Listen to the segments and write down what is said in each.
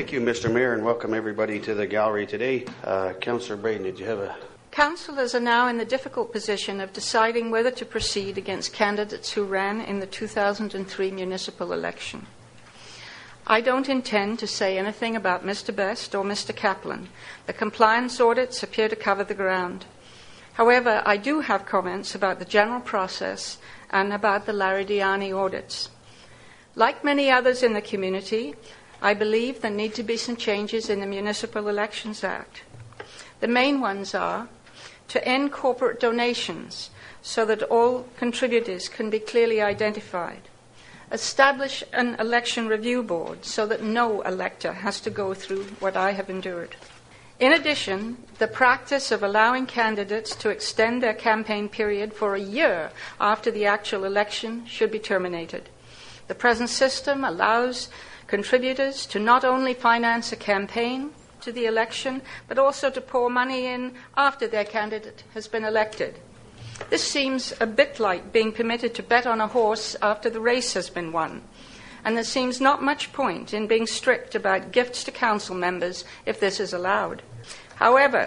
Thank you, Mr. Mayor, and welcome everybody to the gallery today. Councillor Braden, did you have a... Councillors are now in the difficult position of deciding whether to proceed against candidates who ran in the 2003 municipal election. I don't intend to say anything about Mr. Best or Mr. Kaplan. The compliance audits appear to cover the ground. However, I do have comments about the general process and about the Larry Diani audits. Like many others in the community, I believe there need to be some changes in the Municipal Elections Act. The main ones are to end corporate donations so that all contributors can be clearly identified. Establish an election review board so that no elector has to go through what I have endured. In addition, the practice of allowing candidates to extend their campaign period for a year after the actual election should be terminated. The present system allows contributors to not only finance a campaign to the election, but also to pour money in after their candidate has been elected. This seems a bit like being permitted to bet on a horse after the race has been won, and there seems not much point in being strict about gifts to council members if this is allowed. However,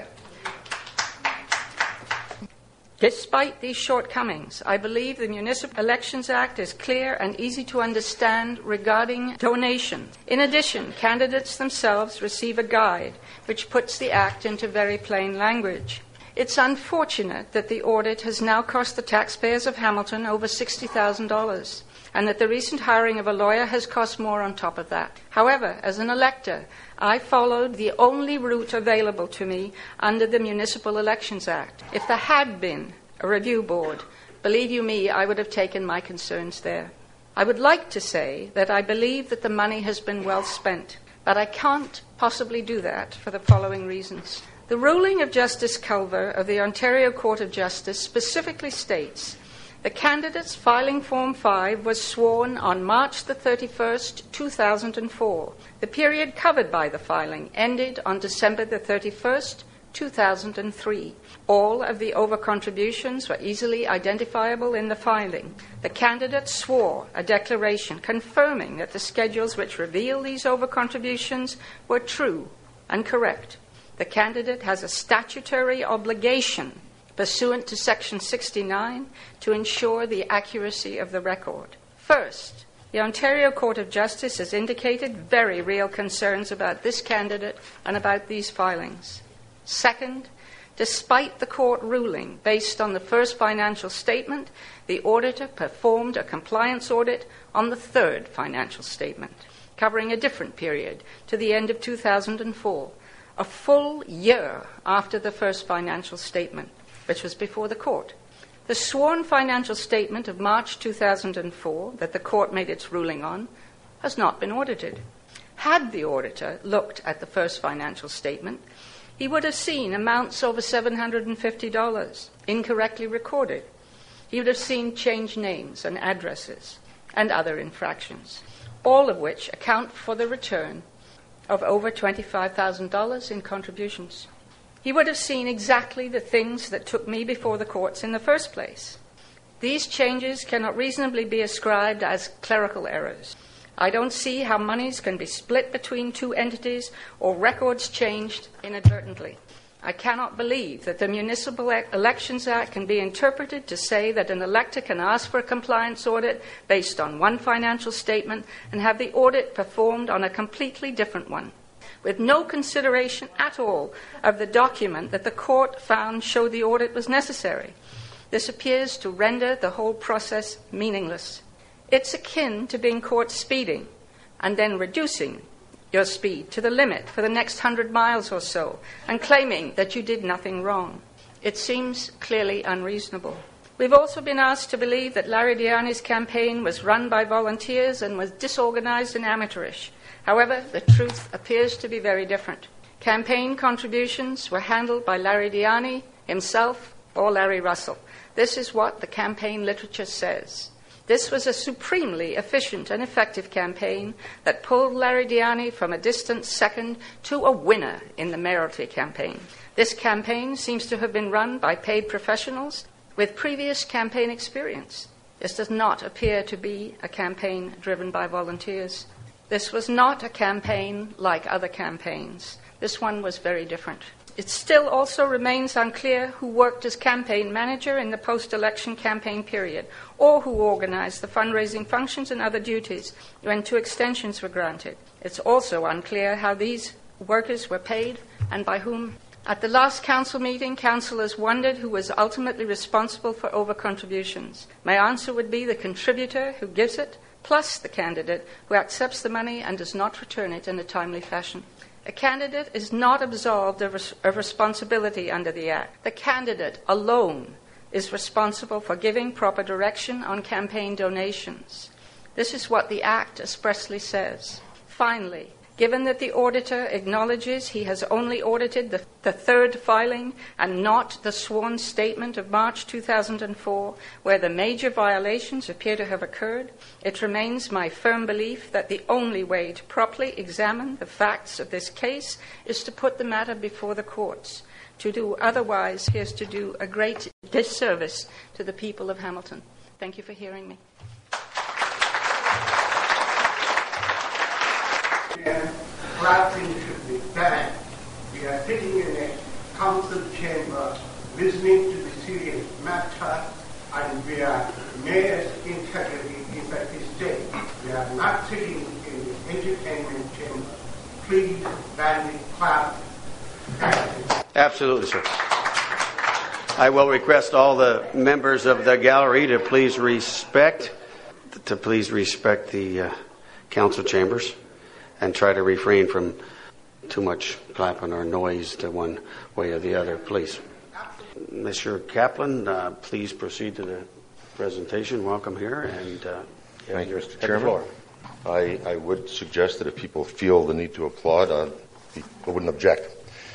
despite these shortcomings, I believe the Municipal Elections Act is clear and easy to understand regarding donation. In addition, candidates themselves receive a guide which puts the Act into very plain language. It's unfortunate that the audit has now cost the taxpayers of Hamilton over $60,000 and that the recent hiring of a lawyer has cost more on top of that. However, as an elector, I followed the only route available to me under the Municipal Elections Act. If there had been a review board, believe you me, I would have taken my concerns there. I would like to say that I believe that the money has been well spent, but I can't possibly do that for the following reasons. The ruling of Justice Culver of the Ontario Court of Justice specifically states the candidate's filing Form 5 was sworn on March the 31st, 2004. The period covered by the filing ended on December the 31st, 2003. All of the over-contributions were easily identifiable in the filing. The candidate swore a declaration confirming that the schedules which reveal these over-contributions were true and correct. The candidate has a statutory obligation pursuant to Section 69 to ensure the accuracy of the record. First, the Ontario Court of Justice has indicated very real concerns about this candidate and about these filings. Second, despite the court ruling based on the first financial statement, the auditor performed a compliance audit on the third financial statement, covering a different period to the end of 2004. A full year after the first financial statement, which was before the court. The sworn financial statement of March 2004 that the court made its ruling on has not been audited. Had the auditor looked at the first financial statement, he would have seen amounts over $750 incorrectly recorded. He would have seen changed names and addresses and other infractions, all of which account for the return of over $25,000 in contributions. He would have seen exactly the things that took me before the courts in the first place. These changes cannot reasonably be ascribed as clerical errors. I don't see how monies can be split between two entities or records changed inadvertently. I cannot believe that the Municipal Elections Act can be interpreted to say that an elector can ask for a compliance audit based on one financial statement and have the audit performed on a completely different one, with no consideration at all of the document that the court found showed the audit was necessary. This appears to render the whole process meaningless. It's akin to being caught speeding and then reducing your speed to the limit for the next 100 miles or so and claiming that you did nothing wrong. It seems clearly unreasonable. We've also been asked to believe that Larry Diani's campaign was run by volunteers and was disorganized and amateurish. However, the truth appears to be very different. Campaign contributions were handled by Larry Diani himself or Larry Russell. This is what the campaign literature says. This was a supremely efficient and effective campaign that pulled Larry Diani from a distant second to a winner in the mayoralty campaign. This campaign seems to have been run by paid professionals with previous campaign experience. This does not appear to be a campaign driven by volunteers. This was not a campaign like other campaigns. This one was very different. It still also remains unclear who worked as campaign manager in the post-election campaign period, or who organized the fundraising functions and other duties when 2 extensions were granted. It's also unclear how these workers were paid and by whom. At the last council meeting, councillors wondered who was ultimately responsible for over-contributions. My answer would be the contributor who gives it, plus the candidate who accepts the money and does not return it in a timely fashion. A candidate is not absolved of responsibility under the Act. The candidate alone is responsible for giving proper direction on campaign donations. This is what the Act expressly says. Finally, given that the auditor acknowledges he has only audited the third filing and not the sworn statement of March 2004, where the major violations appear to have occurred, it remains my firm belief that the only way to properly examine the facts of this case is to put the matter before the courts. To do otherwise is to do a great disservice to the people of Hamilton. Thank you for hearing me. Clapping should be banned. We are sitting in a council chamber listening to the serious matter, and we are mayor's integrity is at stake. We are not sitting in the entertainment chamber. Please ban the clap. Absolutely, sir. I will request all the members of the gallery to please respect the council chambers and try to refrain from too much clapping or noise to one way or the other, please. Mr. Kaplan, please proceed to the presentation. Welcome here. And thank you, Mr. Chairman. I would suggest that if people feel the need to applaud, I wouldn't object.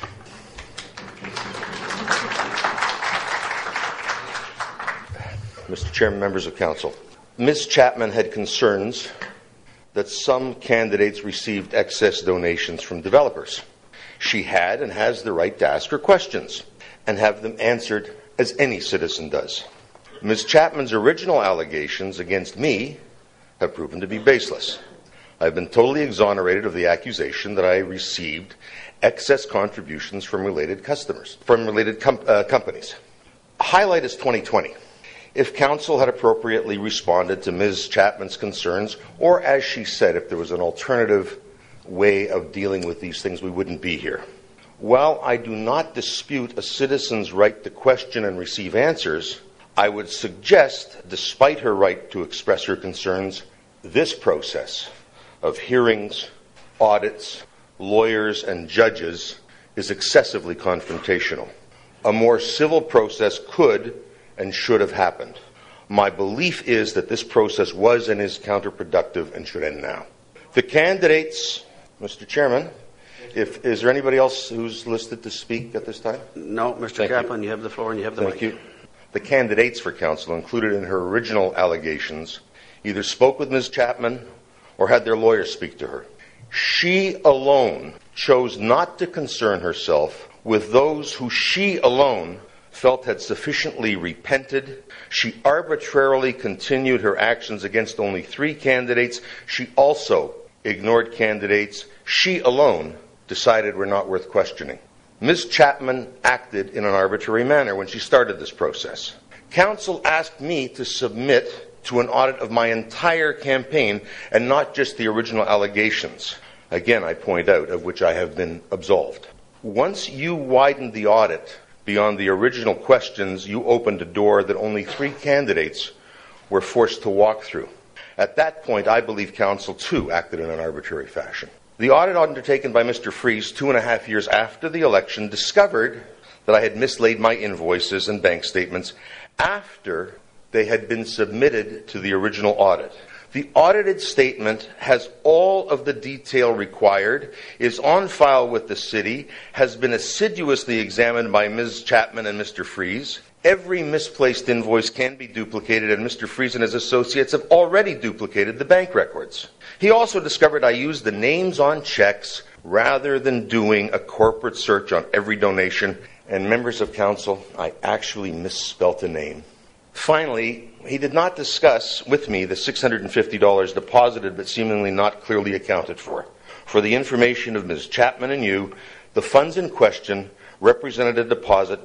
Mr. Chairman, members of council, Ms. Chapman had concerns that some candidates received excess donations from developers. She had and has the right to ask her questions and have them answered as any citizen does. Ms. Chapman's original allegations against me have proven to be baseless. I've been totally exonerated of the accusation that I received excess contributions from related companies. Highlight is 2020. If council had appropriately responded to Ms. Chapman's concerns, or as she said, if there was an alternative way of dealing with these things, we wouldn't be here. While I do not dispute a citizen's right to question and receive answers, I would suggest, despite her right to express her concerns, this process of hearings, audits, lawyers, and judges is excessively confrontational. A more civil process could and should have happened. My belief is that this process was and is counterproductive and should end now. The candidates, Mr. Chairman, is there anybody else who's listed to speak at this time? No, Mr. Kaplan, you have the floor and you have the mic. Thank you. The candidates for council included in her original allegations either spoke with Ms. Chapman or had their lawyers speak to her. She alone chose not to concern herself with those who she alone felt had sufficiently repented. She arbitrarily continued her actions against only 3 candidates. She also ignored candidates she alone decided were not worth questioning. Ms. Chapman acted in an arbitrary manner when she started this process. Council asked me to submit to an audit of my entire campaign and not just the original allegations. Again, I point out, of which I have been absolved. Once you widened the audit beyond the original questions, you opened a door that only 3 candidates were forced to walk through. At that point, I believe Council, too, acted in an arbitrary fashion. The audit undertaken by Mr. Freeze 2.5 years after the election discovered that I had mislaid my invoices and bank statements after they had been submitted to the original audit. The audited statement has all of the detail required, is on file with the city, has been assiduously examined by Ms. Chapman and Mr. Freeze. Every misplaced invoice can be duplicated, and Mr. Freeze and his associates have already duplicated the bank records. He also discovered I used the names on checks rather than doing a corporate search on every donation. And members of council, I actually misspelt a name. Finally, he did not discuss with me the $650 deposited but seemingly not clearly accounted for. For the information of Ms. Chapman and you, the funds in question represented a deposit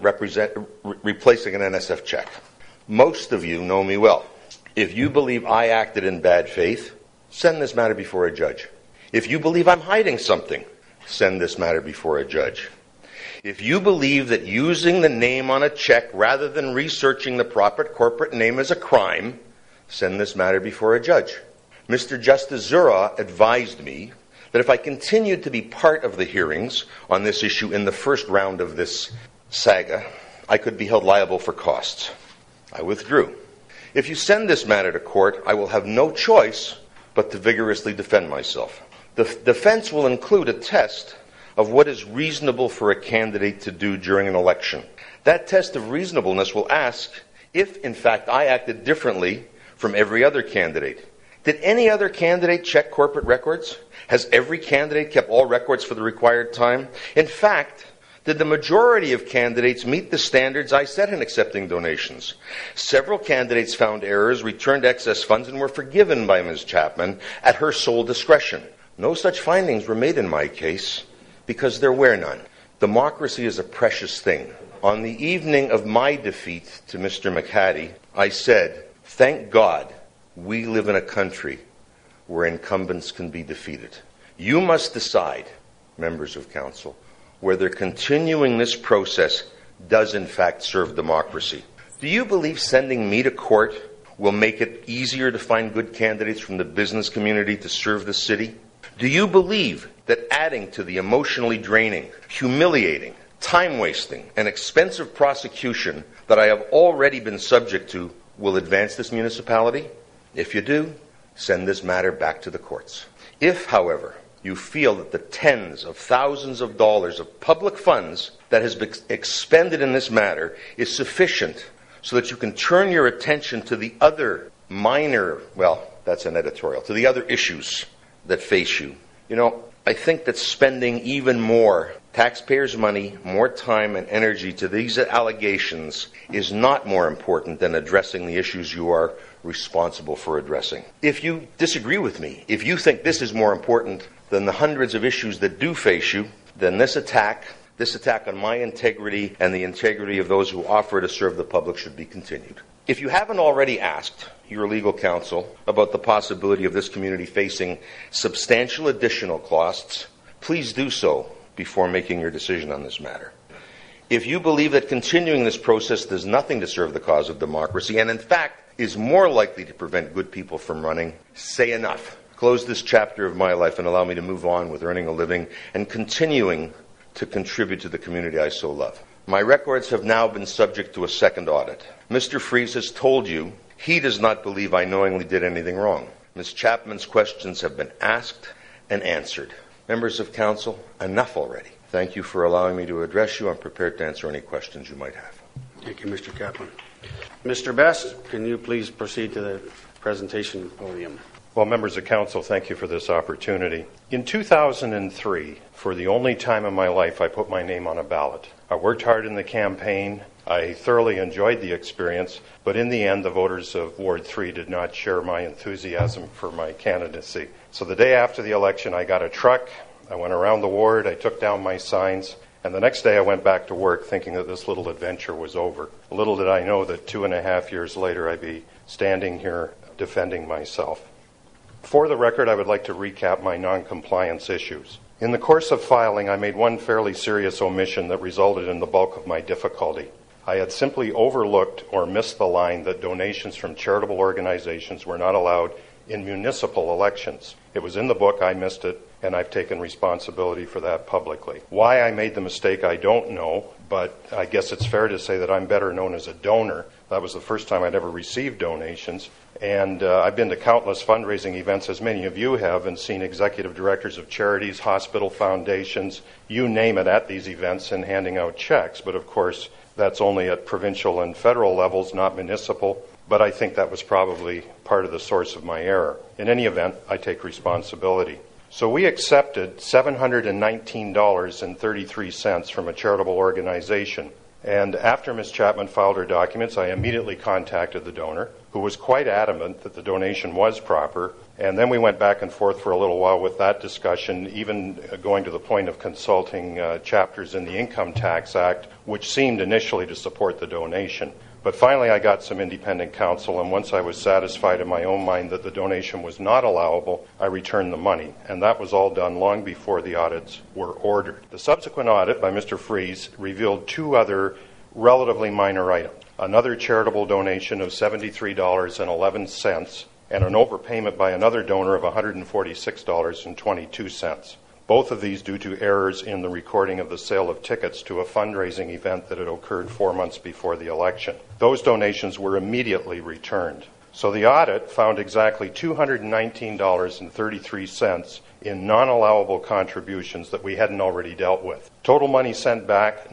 replacing an NSF check. Most of you know me well. If you believe I acted in bad faith, send this matter before a judge. If you believe I'm hiding something, send this matter before a judge. If you believe that using the name on a check rather than researching the proper corporate name is a crime, send this matter before a judge. Mr. Justice Zura advised me that if I continued to be part of the hearings on this issue in the first round of this saga, I could be held liable for costs. I withdrew. If you send this matter to court, I will have no choice but to vigorously defend myself. The defense will include a test of what is reasonable for a candidate to do during an election. That test of reasonableness will ask if, in fact, I acted differently from every other candidate. Did any other candidate check corporate records? Has every candidate kept all records for the required time? In fact, did the majority of candidates meet the standards I set in accepting donations? Several candidates found errors, returned excess funds, and were forgiven by Ms. Chapman at her sole discretion. No such findings were made in my case because there were none. Democracy is a precious thing. On the evening of my defeat to Mr. McHattie, I said, thank God we live in a country where incumbents can be defeated. You must decide, members of council, whether continuing this process does in fact serve democracy. Do you believe sending me to court will make it easier to find good candidates from the business community to serve the city? Do you believe that adding to the emotionally draining, humiliating, time-wasting, and expensive prosecution that I have already been subject to will advance this municipality? If you do, send this matter back to the courts. If, however, you feel that the tens of thousands of dollars of public funds that has been expended in this matter is sufficient so that you can turn your attention to the other minor, well, that's an editorial, to the other issues that face you. You know, I think that spending even more taxpayers' money, more time and energy to these allegations is not more important than addressing the issues you are responsible for addressing. If you disagree with me, if you think this is more important than the hundreds of issues that do face you, then this attack on my integrity and the integrity of those who offer to serve the public should be continued. If you haven't already asked your legal counsel about the possibility of this community facing substantial additional costs, please do so before making your decision on this matter. If you believe that continuing this process does nothing to serve the cause of democracy and in fact is more likely to prevent good people from running, say enough. Close this chapter of my life and allow me to move on with earning a living and continuing to contribute to the community I so love. My records have now been subject to a second audit. Mr. Fries has told you he does not believe I knowingly did anything wrong. Ms. Chapman's questions have been asked and answered. Members of council, enough already. Thank you for allowing me to address you. I'm prepared to answer any questions you might have. Thank you, Mr. Kaplan. Mr. Best, can you please proceed to the presentation podium? Well, members of council, thank you for this opportunity. In 2003, for the only time in my life, I put my name on a ballot. I worked hard in the campaign. I thoroughly enjoyed the experience, but in the end, the voters of Ward 3 did not share my enthusiasm for my candidacy. So the day after the election, I got a truck. I went around the ward. I took down my signs. And the next day I went back to work thinking that this little adventure was over. Little did I know that 2.5 years later I'd be standing here defending myself. For the record, I would like to recap my non-compliance issues. In the course of filing, I made one fairly serious omission that resulted in the bulk of my difficulty. I had simply overlooked or missed the line that donations from charitable organizations were not allowed in municipal elections. It was in the book, I missed it, and I've taken responsibility for that publicly. Why I made the mistake, I don't know, but I guess it's fair to say that I'm better known as a donor. That was the first time I'd ever received donations. And I've been to countless fundraising events, as many of you have, and seen executive directors of charities, hospital foundations, you name it, at these events and handing out checks. But of course, that's only at provincial and federal levels, not municipal. But I think that was probably part of the source of my error. In any event, I take responsibility. So we accepted $719.33 from a charitable organization. And after Ms. Chapman filed her documents, I immediately contacted the donor, who was quite adamant that the donation was proper. And then we went back and forth for a little while with that discussion, even going to the point of consulting chapters in the Income Tax Act, which seemed initially to support the donation. But finally I got some independent counsel, and once I was satisfied in my own mind that the donation was not allowable, I returned the money. And that was all done long before the audits were ordered. The subsequent audit by Mr. Freeze revealed two other relatively minor items. Another charitable donation of $73.11 and an overpayment by another donor of $146.22. Both of these due to errors in the recording of the sale of tickets to a fundraising event that had occurred 4 months before the election. Those donations were immediately returned. So the audit found exactly $219.33 in non-allowable contributions that we hadn't already dealt with. Total money sent back,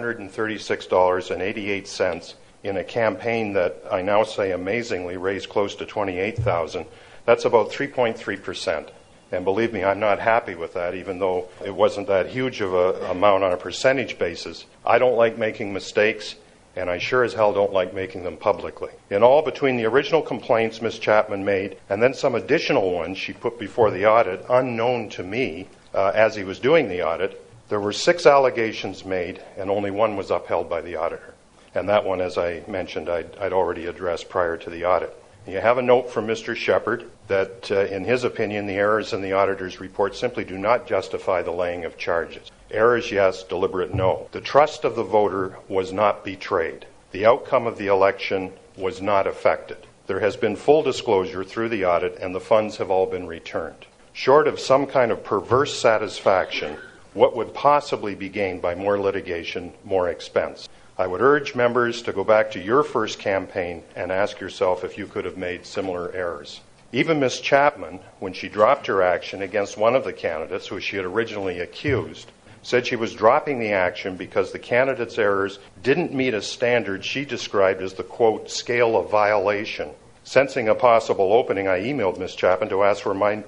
$936.88 in a campaign that I now say amazingly raised close to $28,000. That's about 3.3%. And believe me, I'm not happy with that, even though it wasn't that huge of an amount on a percentage basis. I don't like making mistakes, and I sure as hell don't like making them publicly. In all, between the original complaints Ms. Chapman made and then some additional ones she put before the audit, unknown to me as he was doing the audit, there were 6 allegations made, and only one was upheld by the auditor. And that one, as I mentioned, I'd already addressed prior to the audit. You have a note from Mr. Shepard that, in his opinion, the errors in the auditor's report simply do not justify the laying of charges. Errors, yes. Deliberate, no. The trust of the voter was not betrayed. The outcome of the election was not affected. There has been full disclosure through the audit, and the funds have all been returned. Short of some kind of perverse satisfaction, what would possibly be gained by more litigation, more expense? I would urge members to go back to your first campaign and ask yourself if you could have made similar errors. Even Ms. Chapman, when she dropped her action against one of the candidates who she had originally accused, said she was dropping the action because the candidate's errors didn't meet a standard she described as the, quote, scale of violation. Sensing a possible opening, I emailed Ms. Chapman to ask where my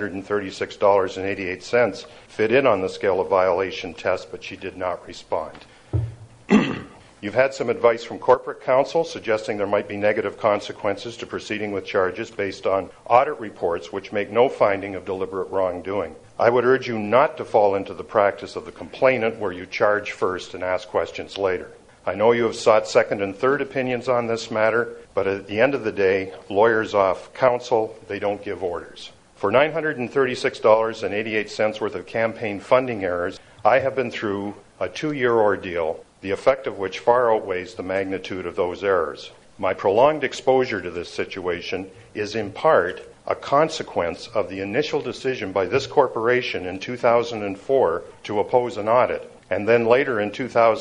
$936.88 fit in on the scale of violation test, but she did not respond. You've had some advice from corporate counsel suggesting there might be negative consequences to proceeding with charges based on audit reports which make no finding of deliberate wrongdoing. I would urge you not to fall into the practice of the complainant where you charge first and ask questions later. I know you have sought second and third opinions on this matter, but at the end of the day, lawyers off counsel, they don't give orders. For $936.88 worth of campaign funding errors, I have been through a 2-year ordeal, the effect of which far outweighs the magnitude of those errors. My prolonged exposure to this situation is in part a consequence of the initial decision by this corporation in 2004 to oppose an audit, and then later in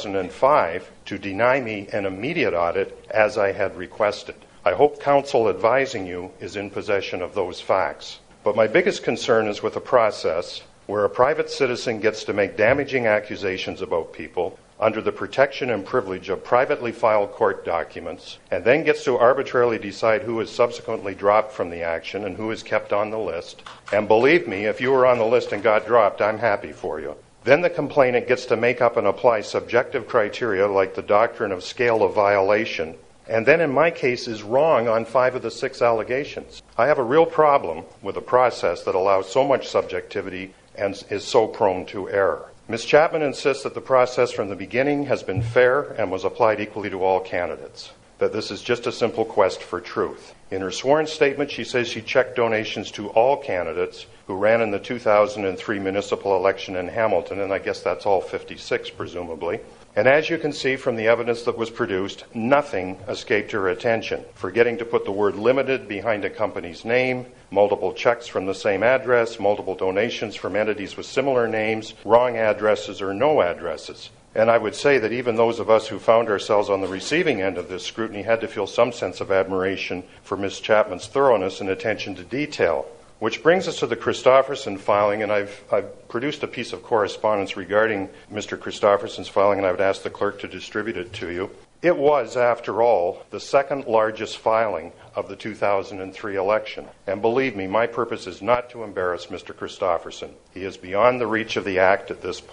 2005 to deny me an immediate audit as I had requested. I hope counsel advising you is in possession of those facts. But my biggest concern is with a process where a private citizen gets to make damaging accusations about people under the protection and privilege of privately filed court documents, and then gets to arbitrarily decide who is subsequently dropped from the action and who is kept on the list. And believe me, if you were on the list and got dropped, I'm happy for you. Then the complainant gets to make up and apply subjective criteria like the doctrine of scale of violation, and then in my case is wrong on 5 of the 6 allegations. I have a real problem with a process that allows so much subjectivity and is so prone to error. Ms. Chapman insists that the process from the beginning has been fair and was applied equally to all candidates, that this is just a simple quest for truth. In her sworn statement, she says she checked donations to all candidates who ran in the 2003 municipal election in Hamilton, and I guess that's all 56, presumably. And as you can see from the evidence that was produced, nothing escaped her attention, forgetting to put the word limited behind a company's name, multiple checks from the same address, multiple donations from entities with similar names, wrong addresses or no addresses. And I would say that even those of us who found ourselves on the receiving end of this scrutiny had to feel some sense of admiration for Ms. Chapman's thoroughness and attention to detail. Which brings us to the Christofferson filing, and I've produced a piece of correspondence regarding Mr. Christofferson's filing, and I would ask the clerk to distribute it to you. It was, after all, the second largest filing of the 2003 election. And believe me, my purpose is not to embarrass Mr. Christofferson. He is beyond the reach of the Act at this point.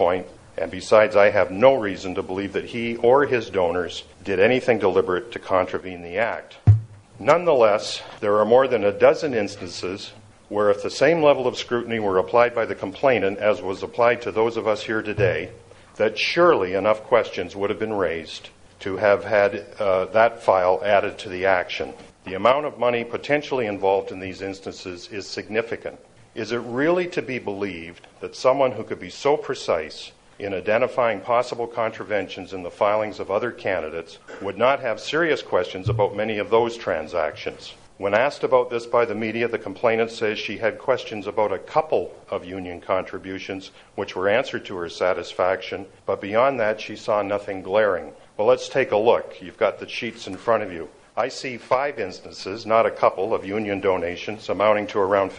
And besides, I have no reason to believe that he or his donors did anything deliberate to contravene the act. Nonetheless, there are more than a dozen instances where if the same level of scrutiny were applied by the complainant as was applied to those of us here today, that surely enough questions would have been raised to have had that file added to the action. The amount of money potentially involved in these instances is significant. Is it really to be believed that someone who could be so precise in identifying possible contraventions in the filings of other candidates would not have serious questions about many of those transactions? When asked about this by the media, the complainant says she had questions about a couple of union contributions which were answered to her satisfaction, but beyond that she saw nothing glaring. Well, let's take a look. You've got the sheets in front of you. I see 5 instances, not a couple, of union donations amounting to around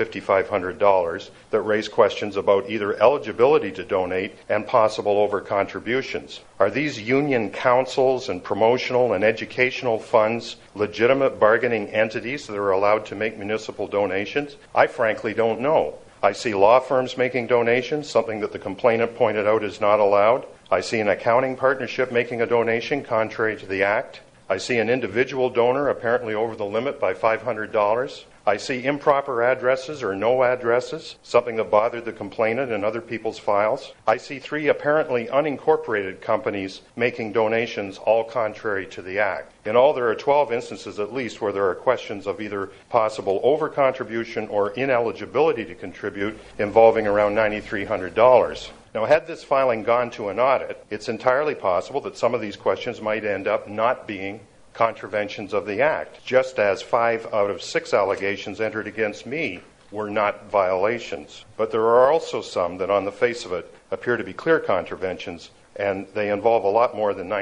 $5,500 that raise questions about either eligibility to donate and possible over-contributions. Are these union councils and promotional and educational funds legitimate bargaining entities that are allowed to make municipal donations? I frankly don't know. I see law firms making donations, something that the complainant pointed out is not allowed. I see an accounting partnership making a donation contrary to the act. I see an individual donor apparently over the limit by $500. I see improper addresses or no addresses, something that bothered the complainant and other people's files. I see 3 apparently unincorporated companies making donations, all contrary to the act. In all, there are 12 instances at least where there are questions of either possible over-contribution or ineligibility to contribute involving around $9,300. Now, had this filing gone to an audit, it's entirely possible that some of these questions might end up not being contraventions of the Act, just as 5 out of 6 allegations entered against me were not violations. But there are also some that, on the face of it, appear to be clear contraventions, and they involve a lot more than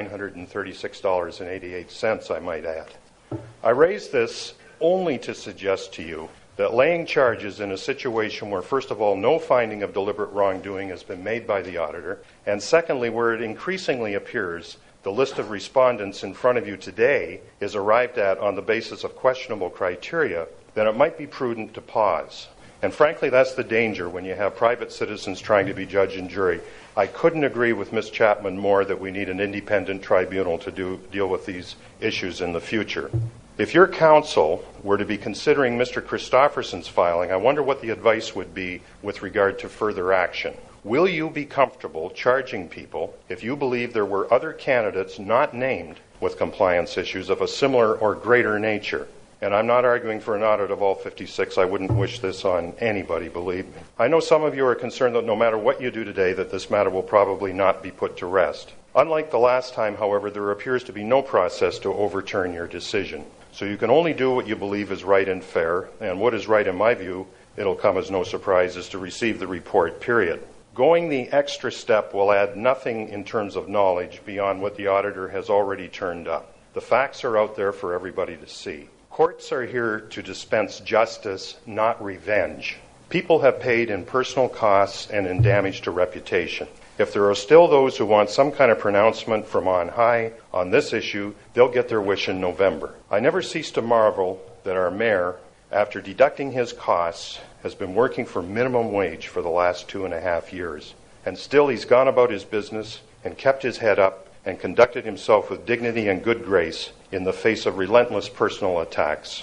$936.88, I might add. I raise this only to suggest to you that laying charges in a situation where, first of all, no finding of deliberate wrongdoing has been made by the auditor, and secondly, where it increasingly appears the list of respondents in front of you today is arrived at on the basis of questionable criteria, then it might be prudent to pause. And frankly, that's the danger when you have private citizens trying to be judge and jury. I couldn't agree with Ms. Chapman more that we need an independent tribunal to deal with these issues in the future. If your counsel were to be considering Mr. Christofferson's filing, I wonder what the advice would be with regard to further action. Will you be comfortable charging people if you believe there were other candidates not named with compliance issues of a similar or greater nature? And I'm not arguing for an audit of all 56. I wouldn't wish this on anybody, believe me. I know some of you are concerned that no matter what you do today, that this matter will probably not be put to rest. Unlike the last time, however, there appears to be no process to overturn your decision. So you can only do what you believe is right and fair, and what is right in my view, it'll come as no surprise, is to receive the report, period. Going the extra step will add nothing in terms of knowledge beyond what the auditor has already turned up. The facts are out there for everybody to see. Courts are here to dispense justice, not revenge. People have paid in personal costs and in damage to reputation. If there are still those who want some kind of pronouncement from on high on this issue, they'll get their wish in November. I never cease to marvel that our mayor, after deducting his costs, has been working for minimum wage for the last 2.5 years. And still he's gone about his business and kept his head up and conducted himself with dignity and good grace in the face of relentless personal attacks.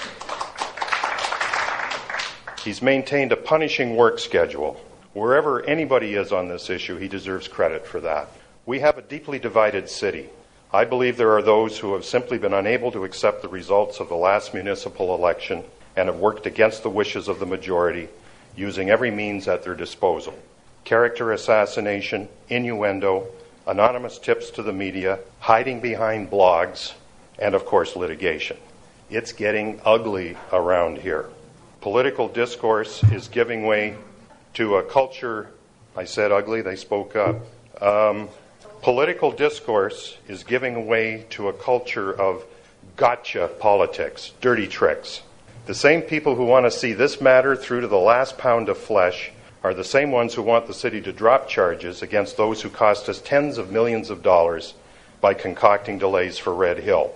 He's maintained a punishing work schedule. Wherever anybody is on this issue, he deserves credit for that. We have a deeply divided city. I believe there are those who have simply been unable to accept the results of the last municipal election and have worked against the wishes of the majority, using every means at their disposal. Character assassination, innuendo, anonymous tips to the media, hiding behind blogs, and of course litigation. It's getting ugly around here. Political discourse is giving way to a culture, I said ugly, they spoke up. Political discourse is giving way to a culture of gotcha politics, dirty tricks. The same people who want to see this matter through to the last pound of flesh are the same ones who want the city to drop charges against those who cost us tens of millions of dollars by concocting delays for Red Hill.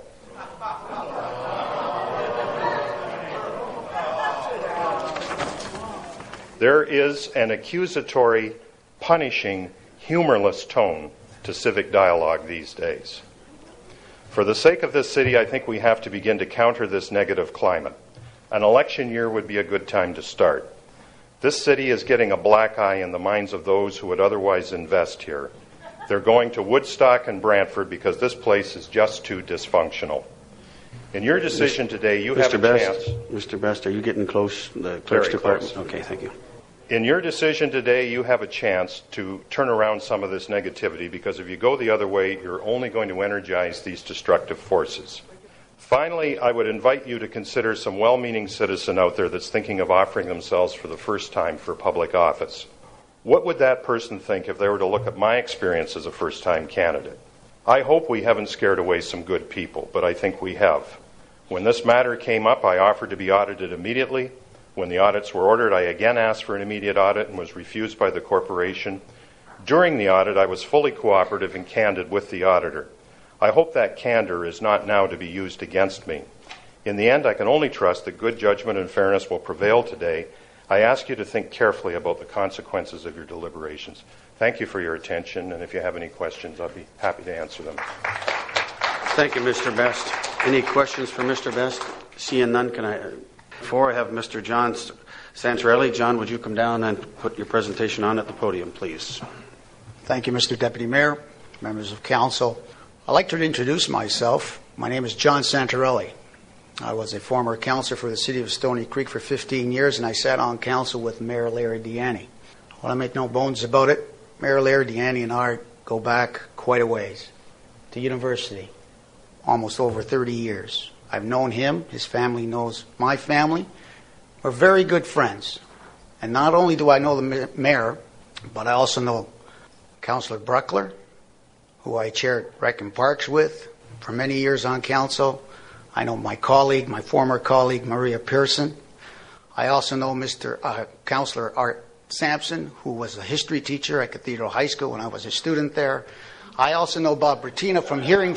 There is an accusatory, punishing, humorless tone to civic dialogue these days. For the sake of this city, I think we have to begin to counter this negative climate. An election year would be a good time to start. This city is getting a black eye in the minds of those who would otherwise invest here. They're going to Woodstock and Brantford because this place is just too dysfunctional. In your decision today, you have a chance. Mr. Best, are you getting close? The clerk's department? Close. Okay, thank you. In your decision today, you have a chance to turn around some of this negativity, because if you go the other way, you're only going to energize these destructive forces. Finally, I would invite you to consider some well-meaning citizen out there that's thinking of offering themselves for the first time for public office. What would that person think if they were to look at my experience as a first-time candidate? I hope we haven't scared away some good people, but I think we have. When this matter came up, I offered to be audited immediately. When the audits were ordered, I again asked for an immediate audit and was refused by the corporation. During the audit, I was fully cooperative and candid with the auditor. I hope that candor is not now to be used against me. In the end, I can only trust that good judgment and fairness will prevail today. I ask you to think carefully about the consequences of your deliberations. Thank you for your attention, and if you have any questions, I'll be happy to answer them. Thank you, Mr. Best. Any questions for Mr. Best? Seeing none, before I have Mr. John Santorelli. John, would you come down and put your presentation on at the podium, please? Thank you, Mr. Deputy Mayor, members of council. I'd like to introduce myself. My name is John Santorelli. I was a former councillor for the city of Stoney Creek for 15 years, and I sat on council with Mayor Larry Deanny. I want to make no bones about it. Mayor Larry Deanny and I go back quite a ways to university, almost over 30 years. I've known him. His family knows my family. We're very good friends. And not only do I know the mayor, but I also know Councillor Bruckler, who I chaired Rec and Parks with for many years on council. I know my former colleague, Maria Pearson. I also know Councillor Art Sampson, who was a history teacher at Cathedral High School when I was a student there. I also know Bob Bertina from hearing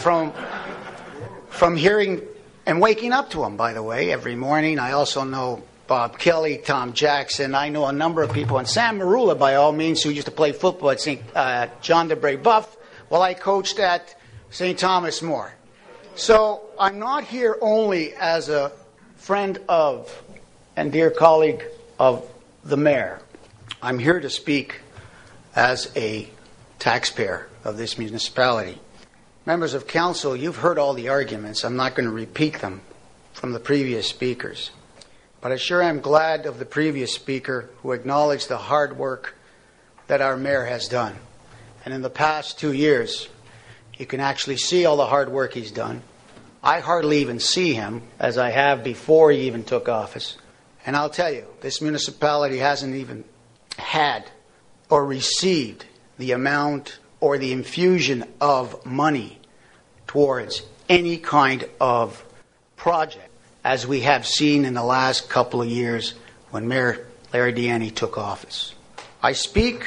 and waking up to him, by the way, every morning. I also know Bob Kelly, Tom Jackson. I know a number of people. And Sam Marula, by all means, who used to play football at St. John de Brébeuf, while I coached at St. Thomas More. So I'm not here only as a friend of and dear colleague of the mayor. I'm here to speak as a taxpayer of this municipality. Members of council, you've heard all the arguments. I'm not going to repeat them from the previous speakers. But I sure am glad of the previous speaker who acknowledged the hard work that our mayor has done. And in the past 2 years, you can actually see all the hard work he's done. I hardly even see him, as I have before he even took office. And I'll tell you, this municipality hasn't even had or received the amount or the infusion of money towards any kind of project as we have seen in the last couple of years when Mayor Larry Deanny took office. I speak,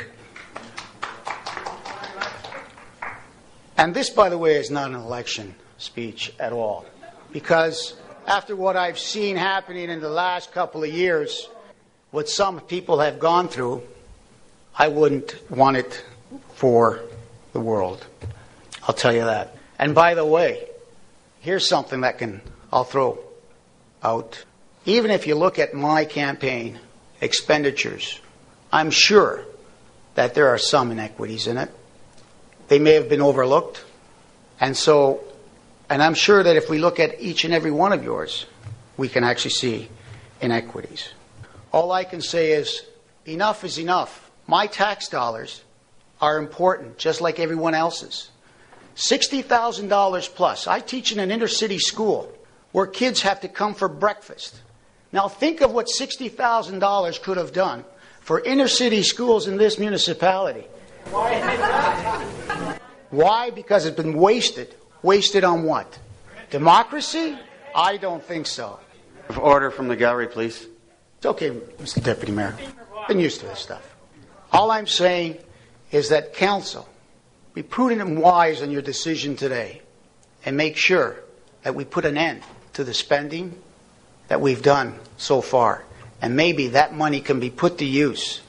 and this, by the way, is not an election speech at all, because after what I've seen happening in the last couple of years, what some people have gone through, I wouldn't want it for the world. I'll tell you that. And by the way, here's something that I'll throw out. Even if you look at my campaign expenditures, I'm sure that there are some inequities in it. They may have been overlooked. And I'm sure that if we look at each and every one of yours, we can actually see inequities. All I can say is enough is enough. My tax dollars are important, just like everyone else's. $60,000 plus. I teach in an inner city school where kids have to come for breakfast. Now think of what $60,000 could have done for inner city schools in this municipality. Why? Because it's been wasted. Wasted on what? Democracy? I don't think so. Order from the gallery, please. It's okay, Mr. Deputy Mayor. Been used to this stuff. All I'm saying is that council, be prudent and wise in your decision today and make sure that we put an end to the spending that we've done so far. And maybe that money can be put to use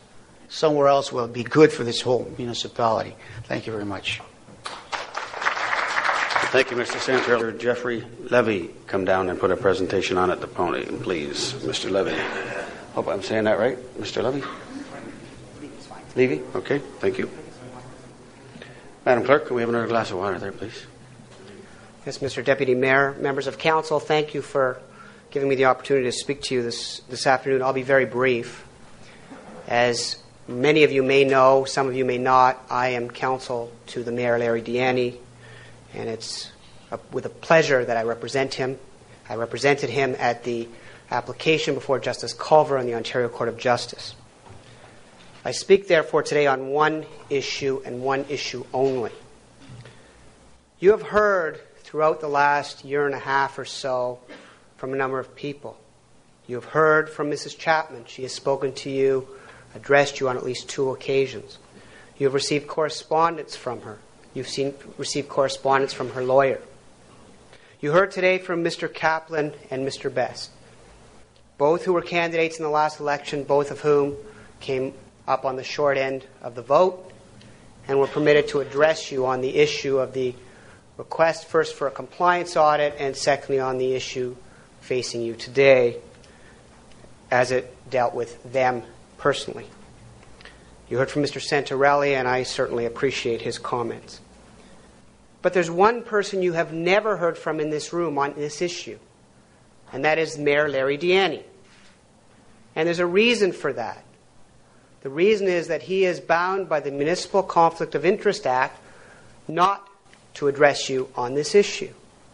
somewhere else will be good for this whole municipality. Thank you very much. Thank you, Mr. Senator. Jeffrey Levy, come down and put a presentation on at the podium, please. Mr. Levy. Hope I'm saying that right. Mr. Levy? Levy? Okay, thank you. Madam Clerk, can we have another glass of water there, please? Yes, Mr. Deputy Mayor, members of council, thank you for giving me the opportunity to speak to you this afternoon. I'll be very brief. As many of you may know, some of you may not, I am counsel to the Mayor, Larry Deaney, and it's with a pleasure that I represent him. I represented him at the application before Justice Culver in the Ontario Court of Justice. I speak, therefore, today on one issue and one issue only. You have heard throughout the last year and a half or so from a number of people. You have heard from Mrs. Chapman. She has spoken to you, addressed you on at least 2 occasions. You have received correspondence from her. You've received correspondence from her lawyer. You heard today from Mr. Kaplan and Mr. Best, both who were candidates in the last election, both of whom came up on the short end of the vote and were permitted to address you on the issue of the request, first for a compliance audit, and secondly on the issue facing you today as it dealt with them personally. You heard from Mr. Santorelli, and I certainly appreciate his comments. But there's one person you have never heard from in this room on this issue, and that is Mayor Larry Deaney. And there's a reason for that. The reason is that he is bound by the Municipal Conflict of Interest Act not to address you on this issue.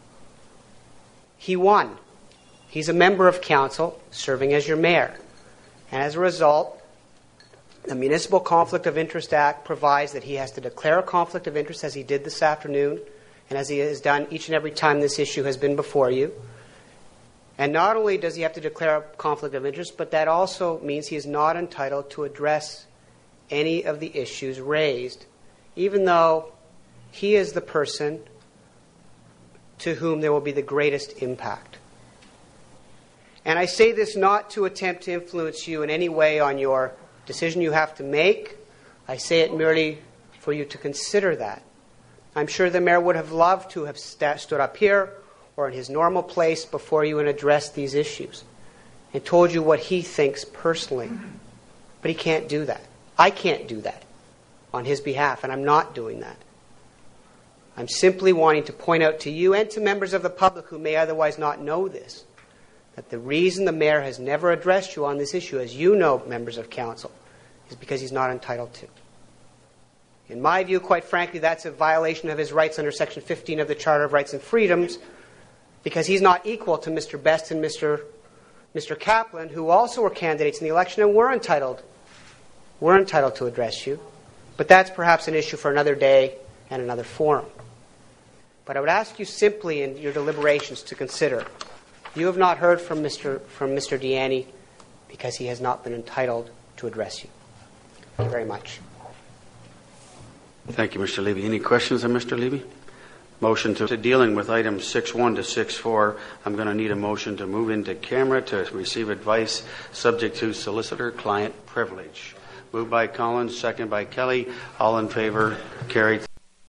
He won. He's a member of council serving as your mayor. And as a result, the Municipal Conflict of Interest Act provides that he has to declare a conflict of interest, as he did this afternoon and as he has done each and every time this issue has been before you. And not only does he have to declare a conflict of interest, but that also means he is not entitled to address any of the issues raised, even though he is the person to whom there will be the greatest impact. And I say this not to attempt to influence you in any way on your decision you have to make. I say it merely for you to consider that. I'm sure the mayor would have loved to have stood up here or in his normal place before you and addressed these issues and told you what he thinks personally. But he can't do that. I can't do that on his behalf, and I'm not doing that. I'm simply wanting to point out to you and to members of the public who may otherwise not know this, that the reason the mayor has never addressed you on this issue, as you know, members of council, is because he's not entitled to. In my view, quite frankly, that's a violation of his rights under Section 15 of the Charter of Rights and Freedoms, because he's not equal to Mr. Best and Mr. Kaplan, who also were candidates in the election and were entitled to address you. But that's perhaps an issue for another day and another forum. But I would ask you simply in your deliberations to consider, you have not heard from Mr. Deaney because he has not been entitled to address you. Thank you very much. Thank you, Mr. Levy. Any questions on Mr. Levy? Motion to dealing with items 6.1 to 6.4. I'm going to need a motion to move into camera to receive advice subject to solicitor-client privilege. Moved by Collins, second by Kelly. All in favor, carried.